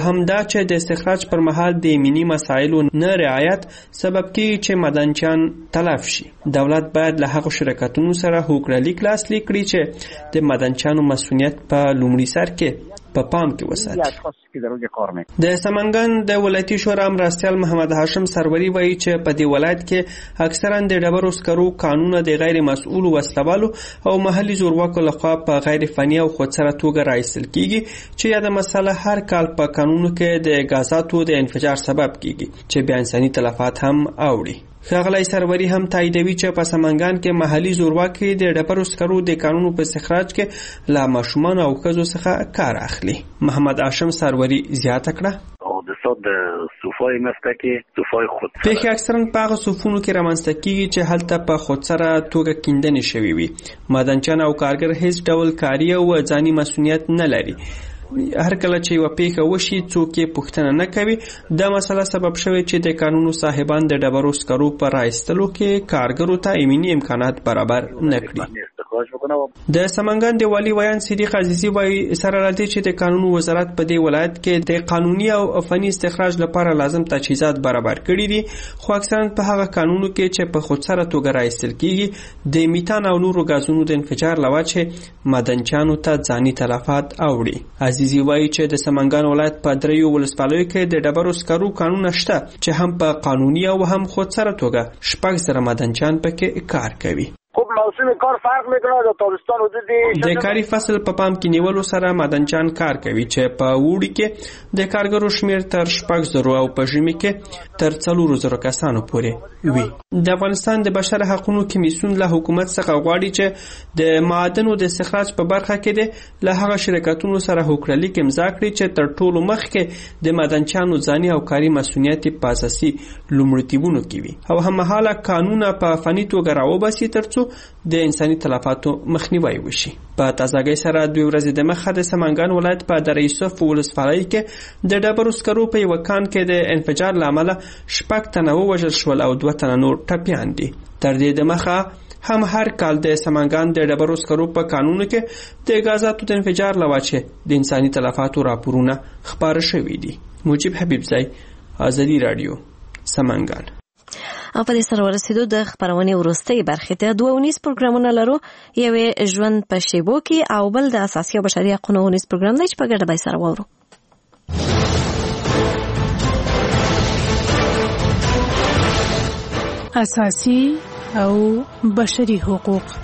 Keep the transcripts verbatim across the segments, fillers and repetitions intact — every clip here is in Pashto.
دوهم دا چې د استخراج پر مهال د امنیتي مسایلو نه رعایت سبب کیږي چې معدنچیان تلف شي. دولت باید له هغو شرکتونو سره هوکړه لاسلیک کړي چې د معدنچیانو مسؤلیت په لومړي سر کې په پام کې وساتي. د سمنګان د ولایتي شورا مرستیال محمد هاشم سروری وایي چې په دې ولایت کې اکثرا د ډبرو سکرو قانون د غیر مسؤل وسلوالو او محلي زورواکو لخوا په غیر فني او خودسره توګه راایستل کیږي چې دا مسله هر کال په قانونو کې د غازاتو د انفجار سبب کیږي چې بیا انساني تلفات هم اوړي. ښاغلی سروری هم تاییدوي چې په سمنګان کې محلي زورواکي د ډبرو سکرو د قانونو په استخراج کې له ماشومان او ښځو څخه کار اخلي. محمد هاشم سروری زیاته کړه او د صد صوفای مستکی صوفای خود په اکثرا په هغه صوفونو کې رامنځته کیږي چې هلته په خودسره توګه کیندنې شوي وي. معدنچیان او کارګر هیڅ ډول کاري او ځاني مسؤلیت نه لري. هر کله چې یو پیښه وشي څوک یې پوښتنه نه کوي. دا مسله سبب شوی چې د قانونو صاحبان د ډبرو سکرو په راایستلو کې کارګرو ته ایمني امکانات برابر نه کړي. د سمنګان د والي ویان صدیق عزیزي وایي سره راځي چې د قانونو وزارت په دې ولایت کې د قانوني او فني استخراج لپاره لازم تجهیزات برابر کړي دي، خو اکثرا په هغه قانونو کې چې په خودسره توګه راایستل کیږي د میتان او نورو غازونو د انفجار لوجه معدنچیانو ته ځاني تلفات اوړي. عزیزي وایي چې د سمنګان ولایت په دریو ولسوالیو کې د ډبرو سکرو قانون شته چې هم په قانوني او هم خودسره توګه شپږ زره معدنچیان پکې کار کوي. خب موسم کار فرق میکنه د تابستان حدود د کاري فصل په پام کې نیولو سره معدنچیان کار کوي چې په وړي کې د کارګرو شمیر تر شپږ زره او په ژمي کې تر څلور زره کسانو پورې وي. د افغانستان د بشر حقوقو کمیسیون له حکومت څخه غواړي چې د معادنو د استخراج په برخه کې د له هغه شرکتونو سره هوکړه لیک امضا کړي چې تر ټولو مخکې د معدنچیانو ځاني او کاري مسؤلیت په اساسي لومړیتوبونو کې وي او هممهاله قانون په فني توګه راوباسي ترڅو د انساني تلفاتو مخنیوي وشي. په تازګۍ سره دوی ورځې د مخه د سمنګان ولایت په دره یوسف ولسوالۍ کې د ډبرو سکرو په یو کان کې د انفجار لامل شپږ تنه ووژل شول او دوه تنه نور ټپیان دي. تر دې د مخه هم هر کال د سمنګان د ډبرو سکرو په قانون کې د غازاتو د انفجار لوجه د انساني تلفاتو راپورونه خبر شوي دي. مجيب حبیب زئی، آزادی رادیو، سمنګان. او په دې سره ورسېدو د خبرونې وروستۍ برخې ته دوه ونیز پروګرامونه لرو. یو ژوند په شیبو کې او بل د اساسي او بشري حقوقو ونیز پروګرام دی چې په ګډه به سره وورو. اساسي او بشري حقوق.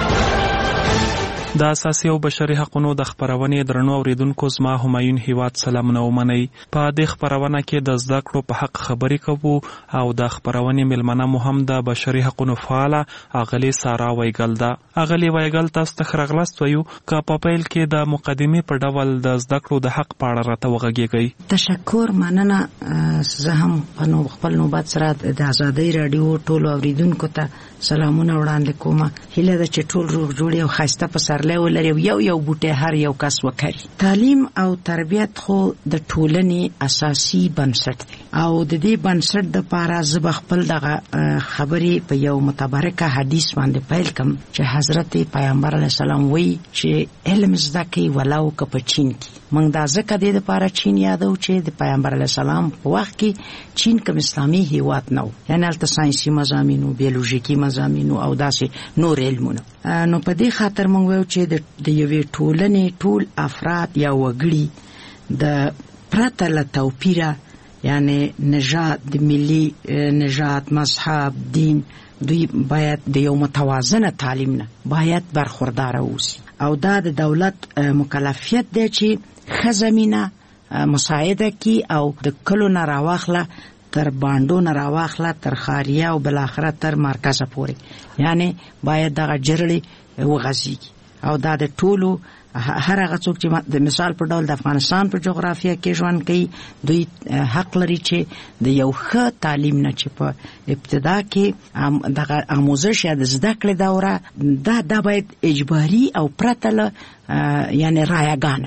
د اساسي او بشري حقوقو د خبرونې درنو اوریدونکو زما همایون هیواد سلامونه ومنئ. په دې خبرونه کې د زده کړو په حق خبرې کوو او د خبرونې ملمنه مو هم د بشري حقوقو فعاله اغلی سارا وایګل ده. اغلی وایګل تاسو ته خرغلست وایو که په پیل کې د مقدمې په ډول د زده کړو د حق په اړه راته وغږیږئ. تشکر، مننه. زه هم په خپل نوبت سره د ازادۍ رادیو ټولو اوریدونکو ته سلامونه وړاندې کوم. هیله ده چې ټول روغ جوړ او ښایسته پسرلی ولري، یو یو بوټی هر یو کس وکړي. تعلیم او تربیت خو د ټولنې اساسي بنسټ دی او د دې بنسټ د پاره زه خپل دغه خبرې په یو متبرکه حدیث باندې پیل کوم چې حضرت پیغمبر علیه السلام وایي چې علم زده کړئ ولو که په چین کې. موږ دا ځکه دې دپاره چین یادو چې د پیغمبر علیه السلام په وخت کې چین کوم اسلامي هیواد نه و، یعنې هلته ساینسي مضامینو، بیولوژیکي مضامینو او داسې نور علمونه. نو په دې خاطر موږ وایو چې د یوې ټولنې ټول افراد یا وګړي د پرته له توپیره، یعنی نژاد، د ملي نژاد، مذهب، دین، دوی باید د یو متوازنه تعلیم نه باید برخوردار اوسي او دا د دولت مکلفیت دی چې ښه زمینه مساعده کی او د کلو نه راواخله تر باندو نه راواخله تر خاریه او بالاخره تر مرکزه پورې، یعنی باید دغه جرړې وغځېږي او دا د ټولو هر هغه څوک چې د مثال په ډول د افغانستان په جغرافیه کې ژوند کوي دوی حق لري چې د یو ښه تعلیم نه چې په ابتدا کې دغه آموزش یا د زده کړې دوره دا دا باید اجباري او پرته له یعنی رایګانه وي.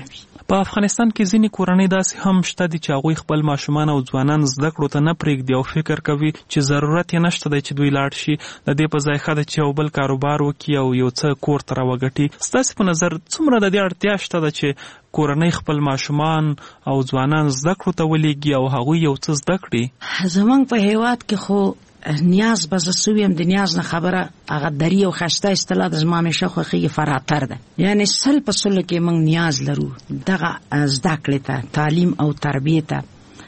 په افغانستان کې ځینې کورنۍ داسې هم شته دي چې هغوی خپل ماشومان او ځوانان زده کړو ته نه پرېږدي او فکر کوي چې ضرورت یې نشته دی چې دوی لاړ شي، د دې په ځای ښه ده چې یو بل کاروبار وکړي او یو څه کور ته راوګټي. ستاسې په نظر څومره د دې اړتیا شته ده چې کورنۍ خپل ماشومان او ځوانان زده کړو ته ولېږي او هغوی یو څه زده کړي؟ زمونږ په هېواد کې خو نیاز به زه سویم د نیاز نه خبره هغه دري او خسته اصطلاح د زما همیشه خوښېږي فراتر ده. یعنی سل په سلو کې موږ نیاز لرو دغه زده کړې ته، تعلیم او تربیې ته،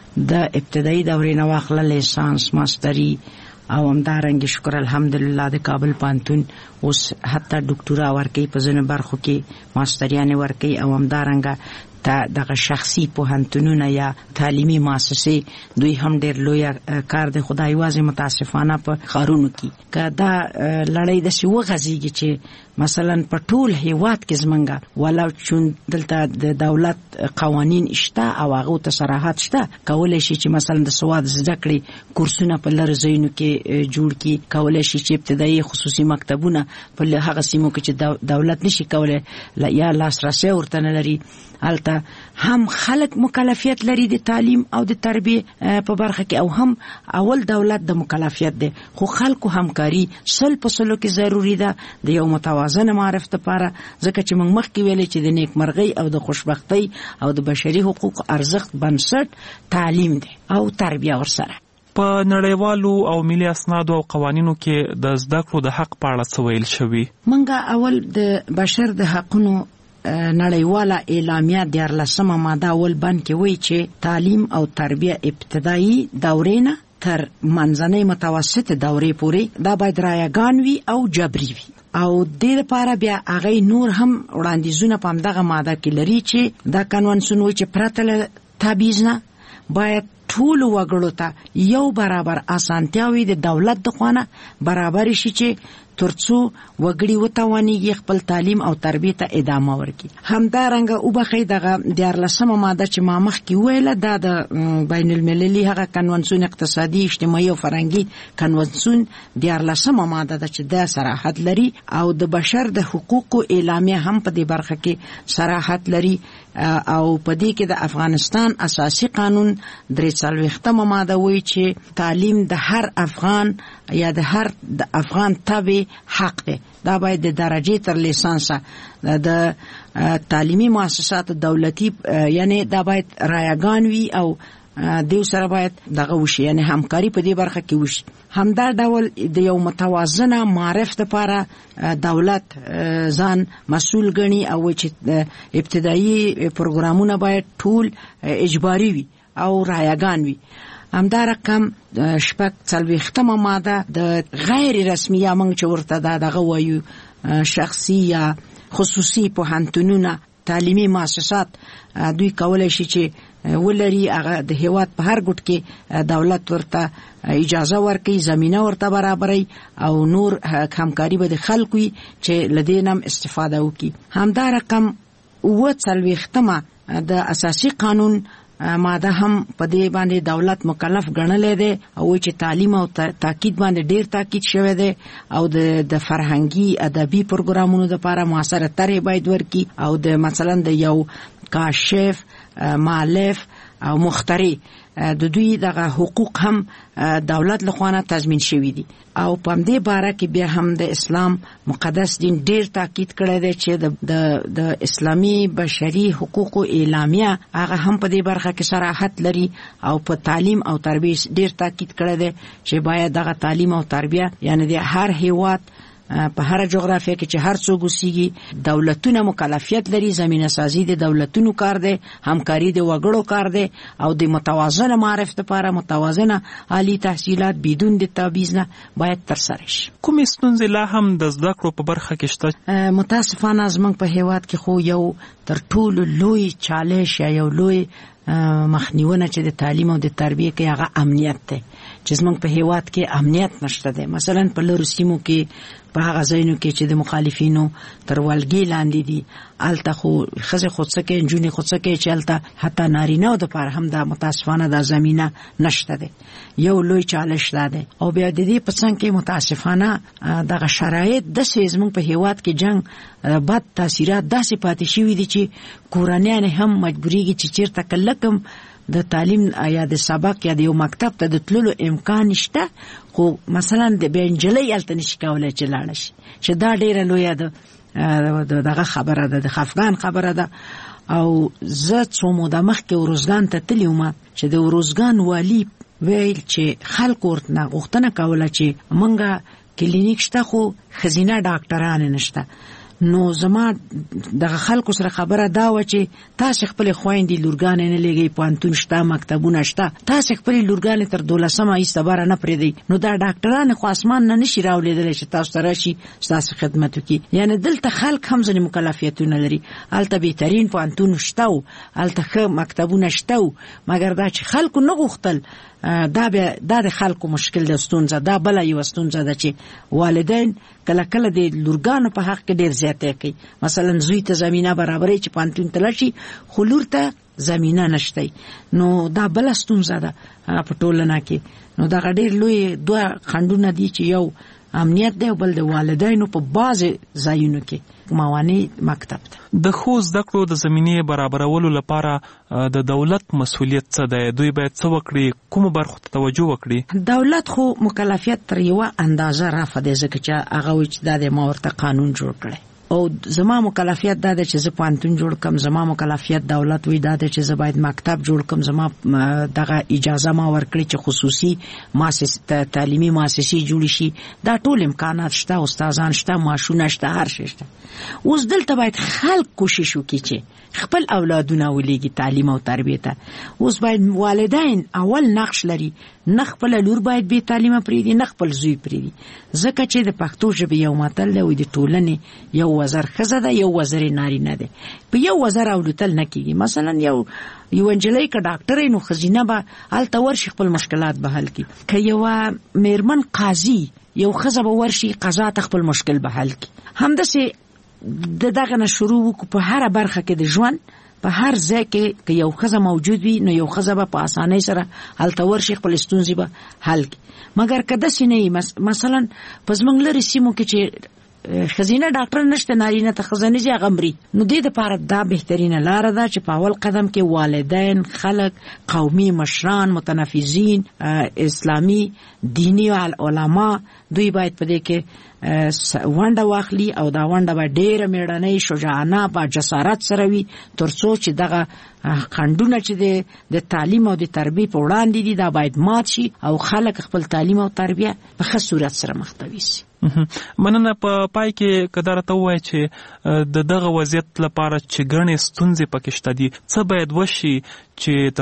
د ابتدایي دورې نه واخله لیسانس، ماستري او همدارنګه شکر الحمدلله د کابل پوهنتون اوس حتی ډاکټورا ورکوي، په ځینو برخو کې ماستریانې ورکوي او همدارنګه تا دغه شخصي پوهنتونونه یا تعلیمي مؤسسې دوی هم ډېر لوی کار دی. خدای یوازې متاسفانه په ښارونو کې که دا لړۍ داسې وغځېږي چې مثلا په ټول هېواد کې زمونږ ولو چون دلته د دولت قوانین شته او هغو ته صراحت شته، کولی شي چې مثلا د سواد زده کړې کورسونه په لرې ځایونو کې جوړ کړي، کولی شي چې ابتدایي خصوصي مکتبونه په هغه سیمو کې چې دولت نشي کولی یا لاسرسی ورته نه لري، هلته هم خلک مکلفیت لري د تعلیم او د تربیه په برخه کې، او هم اول دولت د مکلفیت دی، خو خلکو همکاري سل په سلو کې ضروري ده د یو متوازن معرف لپاره، ځکه چې موږ مخکې ویلې چې د نیکمرغۍ او د خوشبختۍ او د بشري حقوقو ارزښت بنسټ تعلیم دی او تربیه ورسره. په نړیوالو او ملي اسنادو او قوانینو کې د زده کړو د حق په اړه څه ویل شوي؟ موږ اول د بشر د حقونو نړیواله اعلامیه دیارلسمه ماده اول بند کې وایي چې تعلیم او تربیه ابتدایي دورې نه تر منځنۍ متوسط دورې پورې دا باید رایګان وي او جبري وي، او دې لپاره بیا هغه نور هم وړاندیزونه په همدغه ماده کې لري چې دا کنوانسیون وایي چې پرته له تبعیض نه باید ټول وګړو ته یو برابر اسانتیاوي د دولت د خوانه برابر شي چې ترڅو وګړي وتوانیږي خپل تعلیم او تربیه ته ادامه ورکړي. همدارنګه وبخې دغه دیارلسمه ماده چې ما مخکې ویله دا د بین المللي هغه کنوانسیون اقتصادي اجتماعي او فرهنګي کنوانسیون دیارلسمه ماده ده چې دا صراحت لري او د بشر د حقوقو اعلامیه هم په دې برخه کې صراحت لري، او په دې کې د افغانستان اساسي قانون درې څلوېښتمه ماده وایي چې تعلیم د هر افغان یا د هر د افغان تبع حق دی. دا باید د درجې تر لیسانسه د تعلیمي مؤسسات دولتي یعنی دا باید رایګان وي او دیو سره باید دغه وشي، یعنی همکاري په دې برخه کې وشي. همدا ډول د یو متوازنه معرف لپاره دولت ځان مسؤل ګڼي او چې ابتدایي پروګرامونه باید ټول اجباري وي او رایګان وي. همدا رقم شپږ څلوېښتمه ماده د غیر رسمي یا موږ چې ورته دا دغه وایو شخصي یا خصوصي پوهنتونونه تعلیمي مؤسسات دوی کولی شي چې ولري هغه د هیواد په هر ګوټ کې دولت ورته اجازه ورکړي، زمینه ورته برابري او نور همکاري به د خلکو چې لدې نم استفاده وکړي. همدا رقم اووه څلوېښتمه د اساسي قانون ماده هم په دې باندې دولت مکلف ګڼلې ده او چې تعلیم او تاکید باندې ډیر تاکید شوی دی او د د فرهنګي ادبي پروګرامونو لپاره موثره طرح باید ورکړي او د مثلا د یو کاشف، مؤلف او مخترع د دوی دغه حقوق هم دولت لخوا تضمین شوی دي. او په دې باره کې بیا هم د اسلام مقدس دین ډیر تاکید کړی دی چې د د اسلامي بشري حقوقو اعلامیه هغه هم په دې برخه کې صراحت لري او په تعلیم او تربیه ډیر تاکید کړی دی چې باید دغه تعلیم او تربیه یعنی د هر هیواد په هر جغرافیه کې چې هر څوک اوسېږي دولتونه مکلفیت لري، زمینه سازي د دولتونو کار دی، همکاري د وګړو کار دی او د متوازنه معرفت لپاره متوازنه عالی تحصیلات بدون د تبعیض نه باید ترسره شي. کومې ستونزې لا هم د زده کړو په برخه کې شته؟ متاسفانه زموږ په هیواد کې خو یو تر ټولو لوی چالش یا یو لوی مخنیونه چې د تعلیم او د تربیه کې هغه امنیت دی چې زموږ په هیواد کې امنیت نشته دی. مثلا په لرو سیمو کې په هغه ځایونو کې چې د مخالفینو تر ولګي لاندې دي الته خو خزه خودسکه جونې خودسکه چې الته حتی نارینه د پر هم د متاسفانه د زمينه نشته ده یو لوی چالش ده او بیا د دې په څنګه کې متاسفانه دغه شرایط د سیزمن په هیواد کې جنگ بد تاثیرات داسې پاتې شوي دي چې کورنیان هم مجبوريږي چې چیرته کلکم د تعلیم یا د سبق یا د یو مکتب ته د تللو امکان نشته خو مثلا د بنجلې الته نشي کولای چې لاړ شي چې دا ډیره لوی ده دغه خبره ده د افغان خبره ده او زه څو موده مخکې ورزګان ته تلم چې د ورزګان والی ویل چې خلک ورته غوښتنه کوله چې مونږه کلینیک شته خو خزینه ډاکټران نشته نو زما دغه خلکو سره خبره دا و چې تاسو خپل خويندې لورګان نه لګي پانتون شته مکتبونه شته تاسو خپل لورګان تر دولسمه ایستبار نه پرېدي نو دا ډاکټران خو اسمان نه نشي راولېدل چې تاسو سره شي تاسو خدمت وکړي یعنی دلته خلک هم ځنې مکلفیتونه لري الته بهترین پانتون شته او الته مکتبونه شته مګر دا چې خلکو نه غوښتل دا به دا د خلکو مشکل د ستونزه دا بل یو ستونزه ده چې والدین کله کله د لورګانو په حق کې ډیر زیاته کوي مثلا زوی ته زمينه برابرې چې پانتون تلشي خو لور ته زمينه نشته نو دا بل ستونزه ده په ټولنه کې نو دا ډیر لوی دوه خندونه دي چې یو امنیت دی بل د والدینو په باز ځایونو کې موانع مکتب ده د خو زده کړو د زمینې برابرولو لپاره د دولت مسؤلیت څه دی دوی باید څه وکړي کوم برخو ته توجه وکړي دولت خو مکلفیت تر یو اندازه رافع دی ځکه چې هغه چې د مورته قانون جوړ کړي او زما مکلفیت دا ده چې زه پانتون جوړ کم زما مکلفیت دولت وی دا ده چې زه باید مکتب جوړ کم زما دغه اجازه ما ورکړي چې خصوصي مؤسسه تعلیمي مؤسسې جوړ شي دا ټول امکانات شته استادان شته ماشونه شته هر شي شته اوس دلته باید خلک کوشش وکړي چې خپل اولادونه ولېږي تعلیم او تربیه ته اوس باید والدین اول نقش لري نه خپل لور باید به تعلیمه پریدي نه خپل زوی پریدي ځکه چې د پښتو ژبې یو متل دی د ټولنې یو وزر خزه ده یو وزر نارینه ده په یو وزر اولتل نه کیږي مثلا یو یو انجلۍ که ډاکټر نو خزینه به الته ورشي خپل مشکلات به حل کړي که یو میرمن قاضي یو خزه به ورشي قضا ته خپل مشکل به حل کړي همداسې د دغه نه شروع وکړو په هر برخه کې د ژوند په هر ځای کې که یو خزه موجود وي نو یو خزه به په اسانۍ سره هلته ورشي خپل ستونزې به حل کړي مګر که داسې نه وي مثلا په زموږ لرې سیمو کې چې خزینه ډاکټر نشته نارینه ته خزانه زی غمري نو دې لپاره دا بهترینه لار ده چې په اول قدم کې والدین خلک قومي مشران متنفذین اسلامی دینی علما دوی باید په دې کې ونډه واخلي او دا ونډه به ډیره میړنۍ شجاعانه په جسارت سره وي ترڅو چې دغه خندونه چې د تعلیم او د تربیه په وړاندې دي دا باید مات شي او خلک خپل تعلیم او تربیه په ښه صورت سره مخته وي مننه په پای کې کدار ته وای چې د دغه وضعیت لپاره چې ګڼې ستونزې پکې شته دي څه باید وشي چې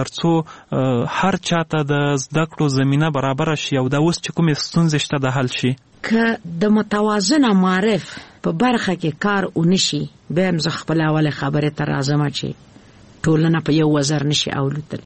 ترڅو هر چاته د زده کړو زمينه برابر شي او دا اوس چې کومې ستونزې شته د حل شي که د متوازنه معرف په برخه کې کار ونشي به هم زه خپل اوله خبره ته راځم چې ټولنه په یو وزر نشي اولوتل